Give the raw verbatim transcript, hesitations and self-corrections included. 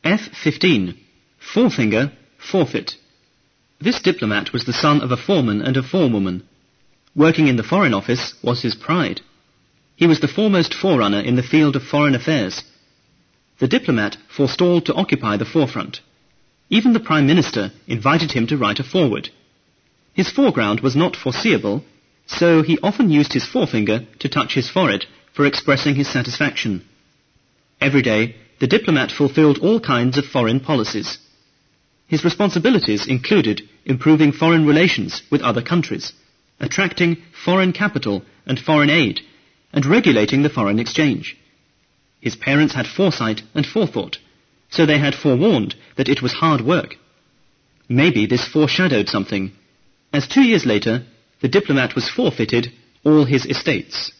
F fifteen. Forefinger, forfeit. This diplomat was the son of a foreman and a forewoman. Working in the Foreign Office was his pride. He was the foremost forerunner in the field of foreign affairs. The diplomat forestalled to occupy the forefront. Even the Prime Minister invited him to write a foreword. His foreground was not foreseeable, so he often used his forefinger to touch his forehead for expressing his satisfaction. Every day, the diplomat fulfilled all kinds of foreign policies. His responsibilities included improving foreign relations with other countries, attracting foreign capital and foreign aid, and regulating the foreign exchange. His parents had foresight and forethought, so they had forewarned that it was hard work. Maybe this foreshadowed something, as two years later, the diplomat was forfeited all his estates.